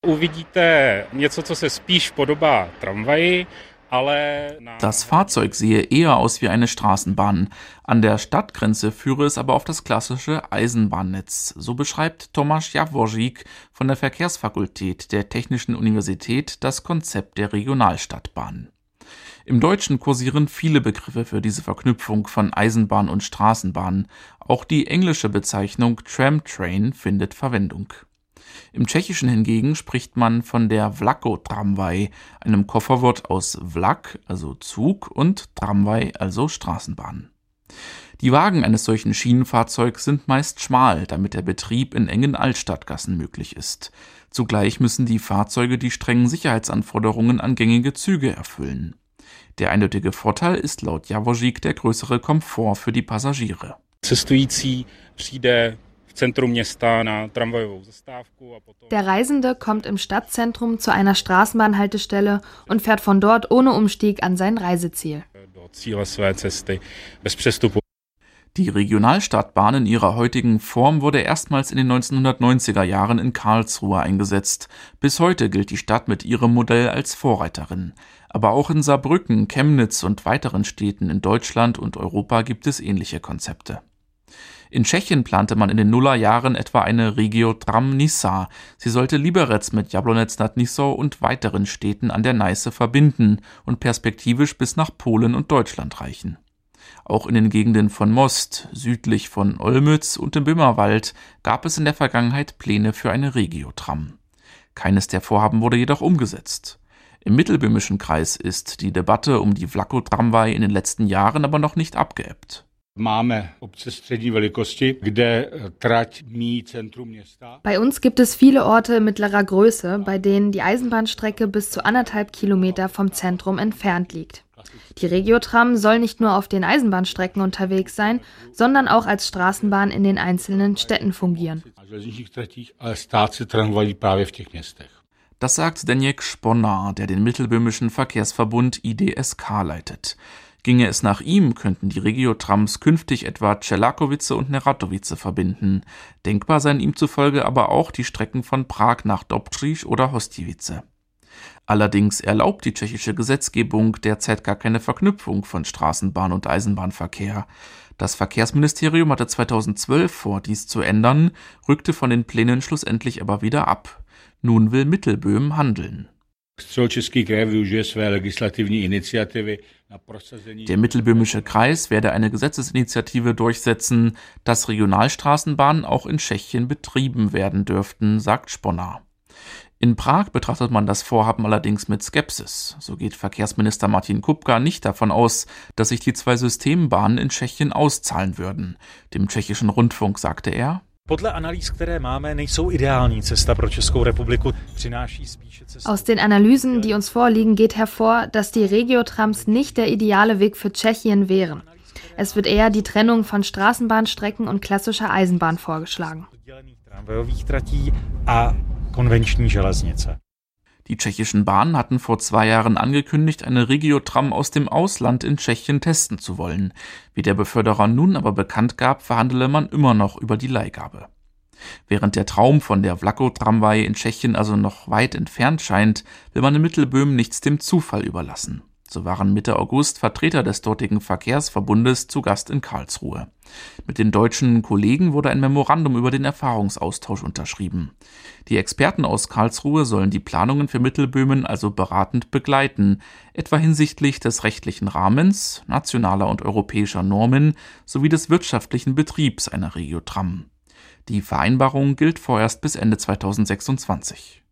Uvidíte něco, co se spíš podobá tramvaji. Das Fahrzeug sehe eher aus wie eine Straßenbahn. An der Stadtgrenze führe es aber auf das klassische Eisenbahnnetz. So beschreibt Tomáš Javorník von der Verkehrsfakultät der Technischen Universität das Konzept der Regionalstadtbahn. Im Deutschen kursieren viele Begriffe für diese Verknüpfung von Eisenbahn und Straßenbahn. Auch die englische Bezeichnung Tram-Train findet Verwendung. Im Tschechischen hingegen spricht man von der Vlakotramvaj, einem Kofferwort aus Vlak, also Zug, und Tramvaj, also Straßenbahn. Die Wagen eines solchen Schienenfahrzeugs sind meist schmal, damit der Betrieb in engen Altstadtgassen möglich ist. Zugleich müssen die Fahrzeuge die strengen Sicherheitsanforderungen an gängige Züge erfüllen. Der eindeutige Vorteil ist laut Javorník der größere Komfort für die Passagiere. Der Reisende kommt im Stadtzentrum zu einer Straßenbahnhaltestelle und fährt von dort ohne Umstieg an sein Reiseziel. Die Regionalstadtbahn in ihrer heutigen Form wurde erstmals in den 1990er Jahren in Karlsruhe eingesetzt. Bis heute gilt die Stadt mit ihrem Modell als Vorreiterin. Aber auch in Saarbrücken, Chemnitz und weiteren Städten in Deutschland und Europa gibt es ähnliche Konzepte. In Tschechien plante man in den Nullerjahren etwa eine Regio-Tram Nisa. Sie sollte Liberec mit Jablonec nad Nisou und weiteren Städten an der Neiße verbinden und perspektivisch bis nach Polen und Deutschland reichen. Auch in den Gegenden von Most, südlich von Olmütz und im Böhmerwald gab es in der Vergangenheit Pläne für eine Regio-Tram. Keines der Vorhaben wurde jedoch umgesetzt. Im Mittelböhmischen Kreis ist die Debatte um die Vlakotramvaj in den letzten Jahren aber noch nicht abgeebbt. Bei uns gibt es viele Orte mittlerer Größe, bei denen die Eisenbahnstrecke bis zu 1,5 Kilometer vom Zentrum entfernt liegt. Die Regiotram soll nicht nur auf den Eisenbahnstrecken unterwegs sein, sondern auch als Straßenbahn in den einzelnen Städten fungieren. Das sagt Zdeněk Šponar, der den mittelböhmischen Verkehrsverbund IDSK leitet. Ginge es nach ihm, könnten die Regiotrams künftig etwa Čelakovice und Neratovice verbinden. Denkbar seien ihm zufolge aber auch die Strecken von Prag nach Dobříž oder Hostivice. Allerdings erlaubt die tschechische Gesetzgebung derzeit gar keine Verknüpfung von Straßenbahn- und Eisenbahnverkehr. Das Verkehrsministerium hatte 2012 vor, dies zu ändern, rückte von den Plänen schlussendlich aber wieder ab. Nun will Mittelböhmen handeln. Der Mittelböhmische Kreis werde eine Gesetzesinitiative durchsetzen, dass Regionalstraßenbahnen auch in Tschechien betrieben werden dürften, sagt Šponar. In Prag betrachtet man das Vorhaben allerdings mit Skepsis. So geht Verkehrsminister Martin Kupka nicht davon aus, dass sich die 2 Systembahnen in Tschechien auszahlen würden. Dem tschechischen Rundfunk sagte er: Aus den Analysen, die uns vorliegen, geht hervor, dass die Regiotrams nicht der ideale Weg für Tschechien wären. Es wird eher die Trennung von Straßenbahnstrecken und klassischer Eisenbahn vorgeschlagen. Die tschechischen Bahnen hatten vor 2 Jahren angekündigt, eine Regiotram aus dem Ausland in Tschechien testen zu wollen. Wie der Beförderer nun aber bekannt gab, verhandele man immer noch über die Leihgabe. Während der Traum von der Vlakotramvaj in Tschechien also noch weit entfernt scheint, will man in Mittelböhmen nichts dem Zufall überlassen. So waren Mitte August Vertreter des dortigen Verkehrsverbundes zu Gast in Karlsruhe. Mit den deutschen Kollegen wurde ein Memorandum über den Erfahrungsaustausch unterschrieben. Die Experten aus Karlsruhe sollen die Planungen für Mittelböhmen also beratend begleiten, etwa hinsichtlich des rechtlichen Rahmens, nationaler und europäischer Normen sowie des wirtschaftlichen Betriebs einer Regiotram. Die Vereinbarung gilt vorerst bis Ende 2026.